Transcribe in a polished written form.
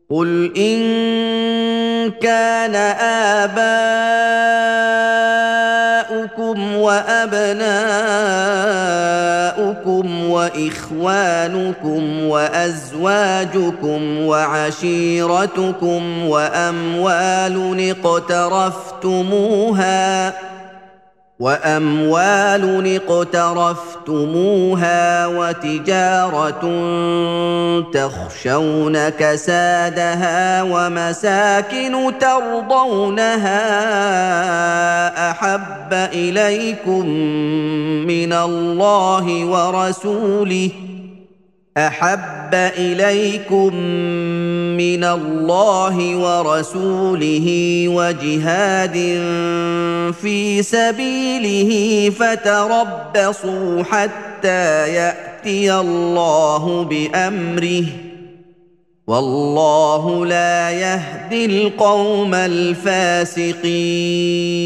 قل إن كان آباؤكم وأبناؤكم وإخوانكم وأزواجكم وعشيرتكم وأموال اقترفتموها وتجارة تخشون كسادها ومساكن ترضونها أحب إليكم من الله ورسوله وجهاد في سبيله فتربصوا حتى يأتي الله بأمره والله لا يهدي القوم الفاسقين